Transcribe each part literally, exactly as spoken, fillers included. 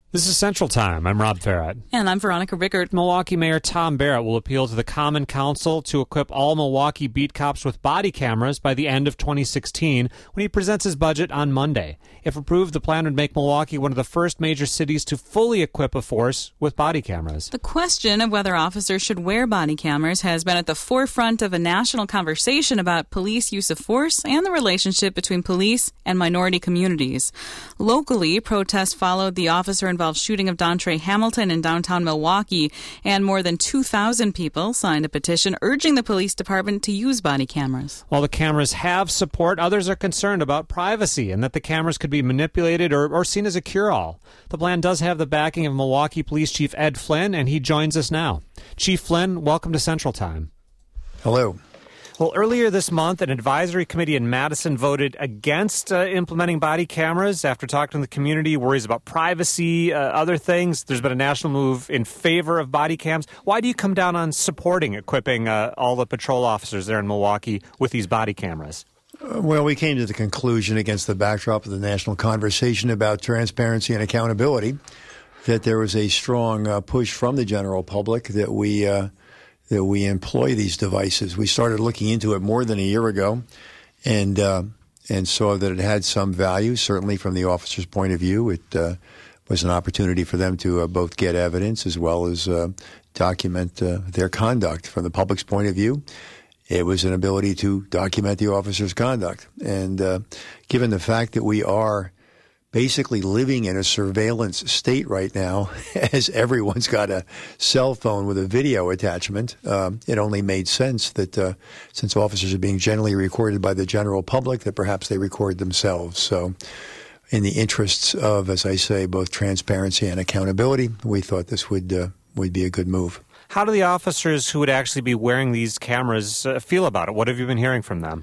This is Central Time. I'm Rob Farrett. And I'm Veronica Rickert. Milwaukee Mayor Tom Barrett will appeal to the Common Council to equip all Milwaukee beat cops with body cameras by the end of twenty sixteen when he presents his budget on Monday. If approved, the plan would make Milwaukee one of the first major cities to fully equip a force with body cameras. The question of whether officers should wear body cameras has been at the forefront of a national conversation about police use of force and the relationship between police and minority communities. Locally, protests followed the officer-involved shooting of Dontre Hamilton in downtown Milwaukee, and more than two thousand people signed a petition urging the police department to use body cameras. While the cameras have support, others are concerned about privacy and that the cameras could be manipulated or, or seen as a cure-all. The plan does have the backing of Milwaukee Police Chief Ed Flynn, and he joins us now. Chief Flynn, welcome to Central Time. Hello. Well, earlier this month, an advisory committee in Madison voted against uh, implementing body cameras after talking to the community, worries about privacy, uh, other things. There's been a national move in favor of body cams. Why do you come down on supporting equipping uh, all the patrol officers there in Milwaukee with these body cameras? Uh, well, we came to the conclusion against the backdrop of the national conversation about transparency and accountability that there was a strong uh, push from the general public that we uh, that we employ these devices. We started looking into it more than a year ago and uh, and saw that it had some value, certainly from the officer's point of view. It uh, was an opportunity for them to uh, both get evidence as well as uh, document uh, their conduct. From the public's point of view, it was an ability to document the officer's conduct. And uh, given the fact that we are basically living in a surveillance state right now, as everyone's got a cell phone with a video attachment, um, it only made sense that uh, since officers are being generally recorded by the general public, that perhaps they record themselves. So in the interests of, as I say, both transparency and accountability, we thought this would uh, would be a good move. How do the officers who would actually be wearing these cameras uh, feel about it? What have you been hearing from them?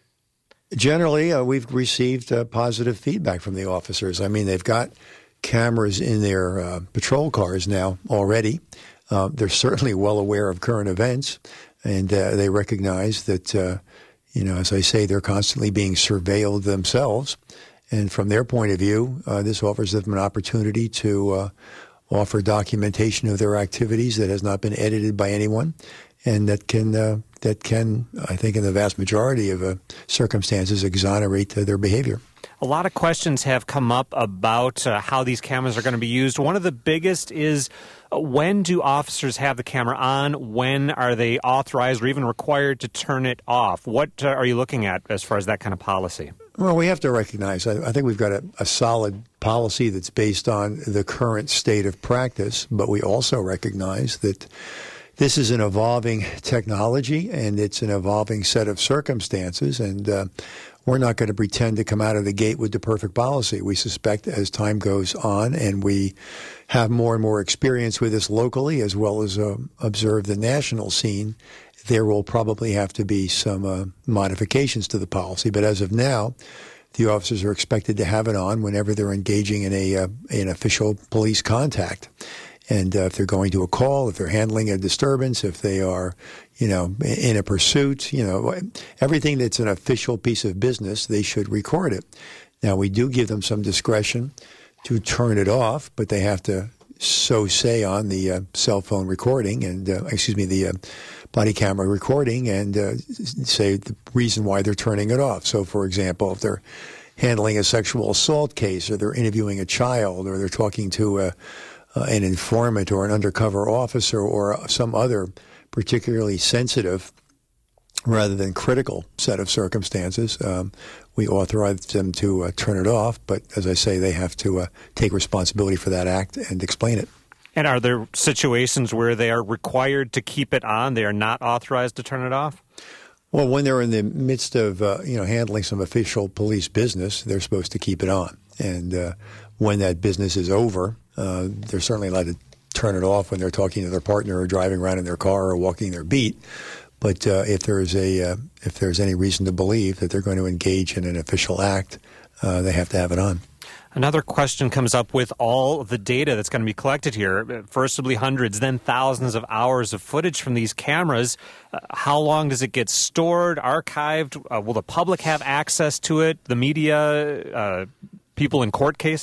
Generally, uh, we've received uh, positive feedback from the officers. I mean, they've got cameras in their uh, patrol cars now already. Uh, they're certainly well aware of current events, and uh, they recognize that, uh, you know, as I say, they're constantly being surveilled themselves. And from their point of view, uh, this offers them an opportunity to uh, offer documentation of their activities that has not been edited by anyone, and that can, uh, that can, I think, in the vast majority of uh, circumstances, exonerate uh, their behavior. A lot of questions have come up about uh, how these cameras are going to be used. One of the biggest is uh, when do officers have the camera on? When are they authorized or even required to turn it off? What uh, are you looking at as far as that kind of policy? Well, we have to recognize, I, I think we've got a, a solid policy that's based on the current state of practice, but we also recognize that this is an evolving technology and it's an evolving set of circumstances, and uh, we're not going to pretend to come out of the gate with the perfect policy. We suspect as time goes on and we have more and more experience with this locally as well as uh, observe the national scene, there will probably have to be some uh, modifications to the policy. But as of now, the officers are expected to have it on whenever they're engaging in a uh, an official police contact. And uh, if they're going to a call, if they're handling a disturbance, if they are, you know, in a pursuit, you know, everything that's an official piece of business, they should record it. Now, we do give them some discretion to turn it off, but they have to so say on the uh, cell phone recording and, uh, excuse me, the uh, body camera recording and uh, say the reason why they're turning it off. So, for example, if they're handling a sexual assault case or they're interviewing a child or they're talking to a Uh, an informant or an undercover officer or some other particularly sensitive rather than critical set of circumstances, um, we authorize them to uh, turn it off. But as I say, they have to uh, take responsibility for that act and explain it. And are there situations where they are required to keep it on? They are not authorized to turn it off? Well, when they're in the midst of, uh, you know, handling some official police business, they're supposed to keep it on. And uh, when that business is over, uh, they're certainly allowed to turn it off when they're talking to their partner or driving around in their car or walking their beat. But uh, if there's a uh, if there's any reason to believe that they're going to engage in an official act, uh, they have to have it on. Another question comes up with all the data that's going to be collected here. First, it'll be hundreds, then thousands of hours of footage from these cameras. Uh, how long does it get stored, archived? Uh, will the public have access to it? The media, uh, people in court cases?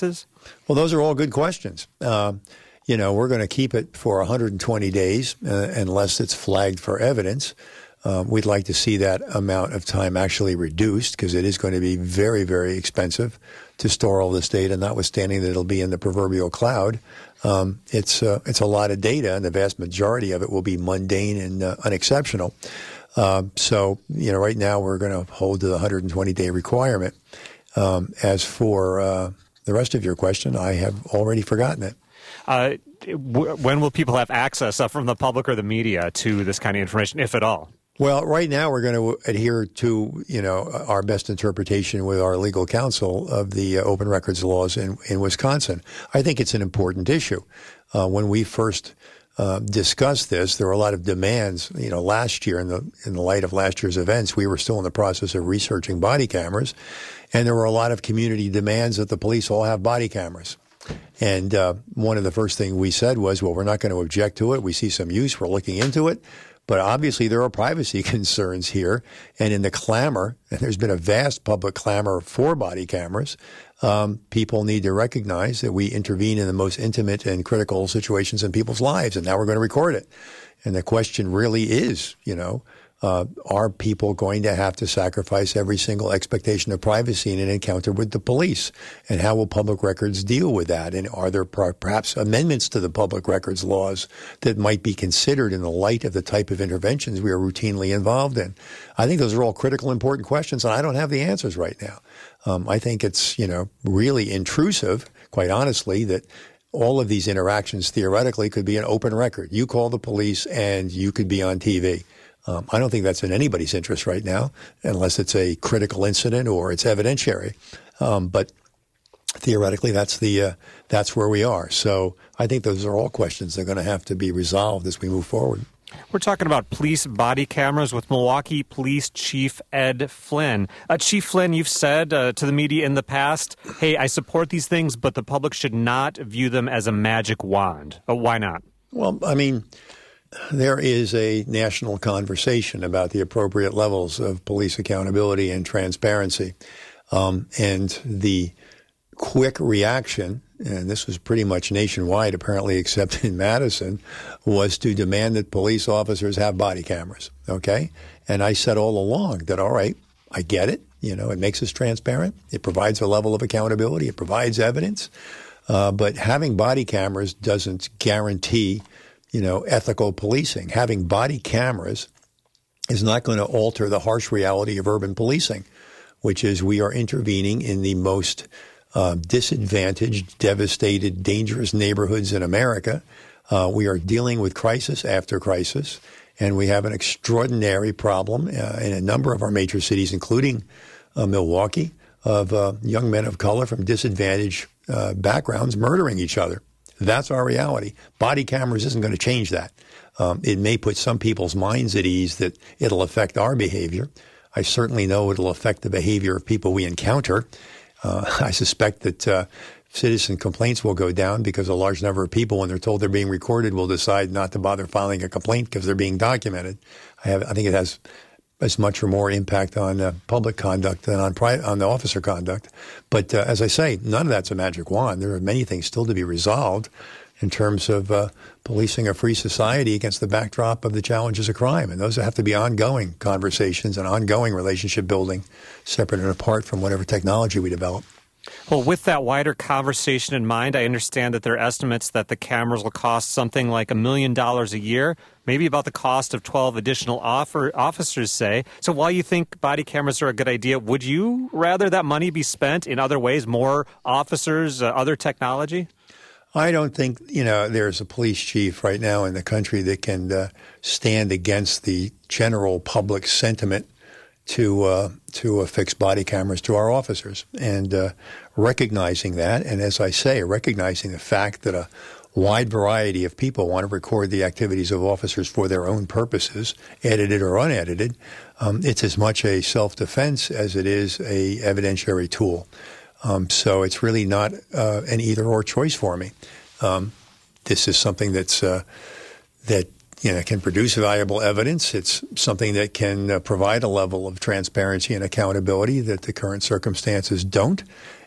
Well, those are all good questions. Uh, you know, we're going to keep it for one hundred twenty days uh, unless it's flagged for evidence. Um, we'd like to see that amount of time actually reduced because it is going to be very, very expensive to store all this data, notwithstanding that it'll be in the proverbial cloud. Um, it's uh, it's a lot of data, and the vast majority of it will be mundane and uh, unexceptional. Uh, so, you know, right now we're going to hold to the one hundred twenty day requirement. Um, as for uh, the rest of your question, I have already forgotten it. Uh, w- when will people have access uh, from the public or the media to this kind of information, if at all? Well, right now we're going to adhere to, you know, our best interpretation with our legal counsel of the uh, open records laws in, in Wisconsin. I think it's an important issue. Uh, when we first uh, discussed this, there were a lot of demands. You know, last year, in the in the light of last year's events, we were still in the process of researching body cameras, and there were a lot of community demands that the police all have body cameras. And uh, one of the first things we said was, well, we're not going to object to it. We see some use. We're looking into it. But obviously there are privacy concerns here. And in the clamor, and there's been a vast public clamor for body cameras, um, people need to recognize that we intervene in the most intimate and critical situations in people's lives. And now we're going to record it. And the question really is, you know, uh, are people going to have to sacrifice every single expectation of privacy in an encounter with the police? And how will public records deal with that? And are there perhaps amendments to the public records laws that might be considered in the light of the type of interventions we are routinely involved in? I think those are all critical, important questions, and I don't have the answers right now. Um, I think it's, you know, really intrusive, quite honestly, that all of these interactions theoretically could be an open record. You call the police and you could be on T V. Um, I don't think that's in anybody's interest right now, unless it's a critical incident or it's evidentiary. Um, but theoretically, that's the uh, that's where we are. So I think those are all questions that are going to have to be resolved as we move forward. We're talking about police body cameras with Milwaukee Police Chief Ed Flynn. Uh, Chief Flynn, you've said uh, to the media in the past, hey, I support these things, but the public should not view them as a magic wand. Uh, why not? Well, I mean, there is a national conversation about the appropriate levels of police accountability and transparency. Um, and the quick reaction, and this was pretty much nationwide apparently except in Madison, was to demand that police officers have body cameras, okay? And I said all along that, all right, I get it. You know, it makes us transparent. It provides a level of accountability. It provides evidence. Uh, but having body cameras doesn't guarantee, you know, ethical policing. Having body cameras is not going to alter the harsh reality of urban policing, which is we are intervening in the most uh, disadvantaged, devastated, dangerous neighborhoods in America. Uh, we are dealing with crisis after crisis, and we have an extraordinary problem uh, in a number of our major cities, including uh, Milwaukee, of uh, young men of color from disadvantaged uh, backgrounds murdering each other. That's our reality. Body cameras isn't going to change that. Um, it may put some people's minds at ease that it'll affect our behavior. I certainly know it'll affect the behavior of people we encounter. Uh, I suspect that uh, citizen complaints will go down because a large number of people, when they're told they're being recorded, will decide not to bother filing a complaint because they're being documented. I have, I think it has as much or more impact on uh, public conduct than on pri- on the officer conduct. But uh, as I say, none of that's a magic wand. There are many things still to be resolved in terms of uh, policing a free society against the backdrop of the challenges of crime. And those have to be ongoing conversations and ongoing relationship building, separate and apart from whatever technology we develop. Well, with that wider conversation in mind, I understand that there are estimates that the cameras will cost something like a million dollars a year, maybe about the cost of twelve additional offer, officers, say. So while you think body cameras are a good idea, would you rather that money be spent in other ways, more officers, uh, other technology? I don't think, you know, there's a police chief right now in the country that can uh, stand against the general public sentiment to uh, to affix body cameras to our officers, and uh, recognizing that, and as I say, recognizing the fact that a wide variety of people want to record the activities of officers for their own purposes, edited or unedited. Um, it's as much a self-defense as it is a evidentiary tool. Um, so it's really not uh, an either-or choice for me. Um, this is something that's uh, that. You know, can produce valuable evidence. It's something that can uh, provide a level of transparency and accountability that the current circumstances don't.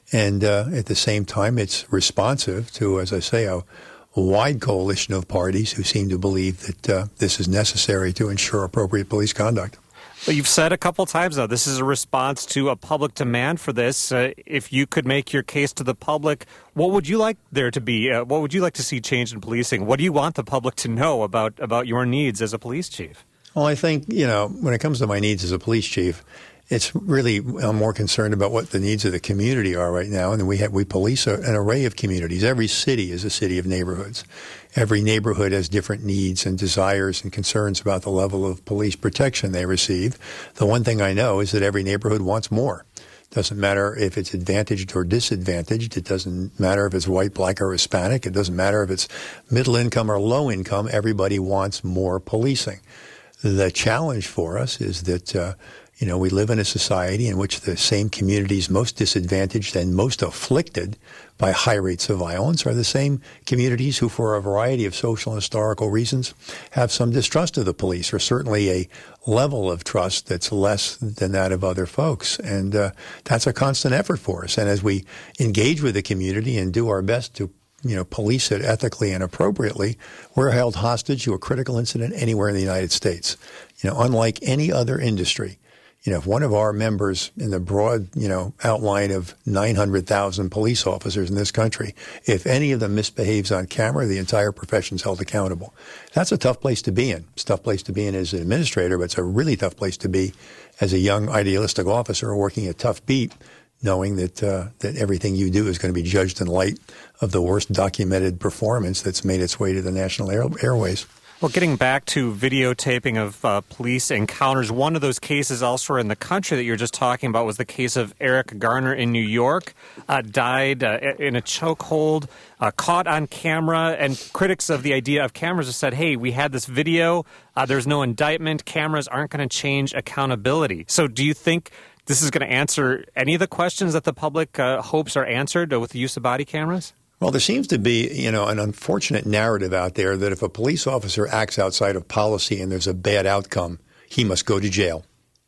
And uh, at the same time, it's responsive to, as I say, a wide coalition of parties who seem to believe that uh, this is necessary to ensure appropriate police conduct. But you've said a couple times now, this is a response to a public demand for this. Uh, if you could make your case to the public, what would you like there to be? Uh, what would you like to see changed in policing? What do you want the public to know about, about your needs as a police chief? Well, I think, you know, when it comes to my needs as a police chief, it's really, I'm more concerned about what the needs of the community are right now. And we have, we police a, an array of communities. Every city is a city of neighborhoods. Every neighborhood has different needs and desires and concerns about the level of police protection they receive. The one thing I know is that every neighborhood wants more. It doesn't matter if it's advantaged or disadvantaged. It doesn't matter if it's white, black, or Hispanic. It doesn't matter if it's middle income or low income. Everybody wants more policing. The challenge for us is that, uh, you know, we live in a society in which the same communities most disadvantaged and most afflicted by high rates of violence are the same communities who, for a variety of social and historical reasons, have some distrust of the police, or certainly a level of trust that's less than that of other folks. And uh, that's a constant effort for us. And as we engage with the community and do our best to you know, police it ethically and appropriately, we're held hostage to a critical incident anywhere in the United States. You know, unlike any other industry, you know, if one of our members in the broad, you know, outline of nine hundred thousand police officers in this country, if any of them misbehaves on camera, the entire profession's held accountable. That's a tough place to be in. It's a tough place to be in as an administrator, but it's a really tough place to be as a young, idealistic officer working a tough beat, knowing that uh, that everything you do is going to be judged in light of the worst documented performance that's made its way to the national air- airways. Well, getting back to videotaping of uh, police encounters, one of those cases elsewhere in the country that you were just talking about was the case of Eric Garner in New York, uh, died uh, in a chokehold, uh, caught on camera, and critics of the idea of cameras have said, hey, we had this video, uh, there's no indictment, cameras aren't going to change accountability. So do you think this is going to answer any of the questions that the public uh, hopes are answered with the use of body cameras? Well, there seems to be, you know, an unfortunate narrative out there that if a police officer acts outside of policy and there's a bad outcome, he must go to jail.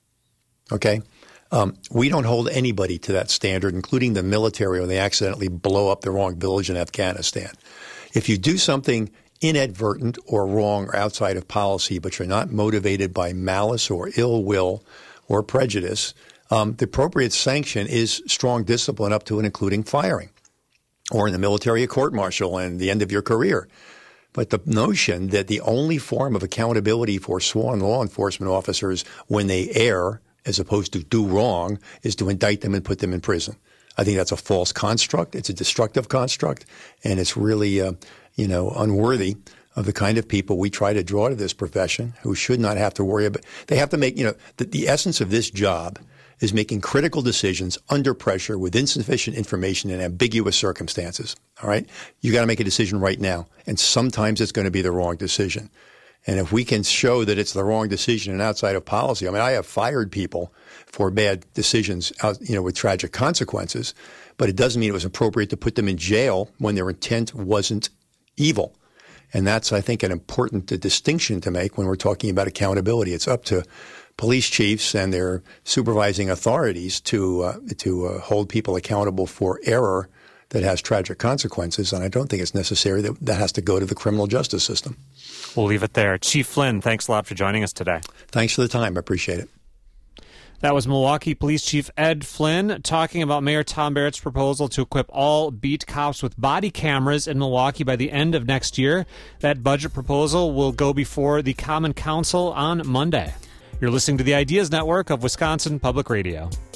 Okay? Um, we don't hold anybody to that standard, including the military when they accidentally blow up the wrong village in Afghanistan. If you do something inadvertent or wrong or outside of policy, but you're not motivated by malice or ill will or prejudice, um, the appropriate sanction is strong discipline up to and including firing. Or in the military, a court-martial and the end of your career. But the notion that the only form of accountability for sworn law enforcement officers when they err, as opposed to do wrong, is to indict them and put them in prison. I think that's a false construct. It's a destructive construct, and it's really, uh, you know, unworthy of the kind of people we try to draw to this profession, who should not have to worry about. They have to make, you know, the, the essence of this job is making critical decisions under pressure with insufficient information and ambiguous circumstances. All right? You got to make a decision right now. And sometimes it's going to be the wrong decision. And if we can show that it's the wrong decision and outside of policy, I mean, I have fired people for bad decisions, out, you know, with tragic consequences, but it doesn't mean it was appropriate to put them in jail when their intent wasn't evil. And that's, I think, an important uh, distinction to make when we're talking about accountability. It's up to police chiefs and their supervising authorities to uh, to uh, hold people accountable for error that has tragic consequences, and I don't think it's necessary that that has to go to the criminal justice system. We'll leave it there. Chief Flynn, thanks a lot for joining us today. Thanks for the time. I appreciate it. That was Milwaukee Police Chief Ed Flynn talking about Mayor Tom Barrett's proposal to equip all beat cops with body cameras in Milwaukee by the end of next year. That budget proposal will go before the Common Council on Monday. You're listening to the Ideas Network of Wisconsin Public Radio.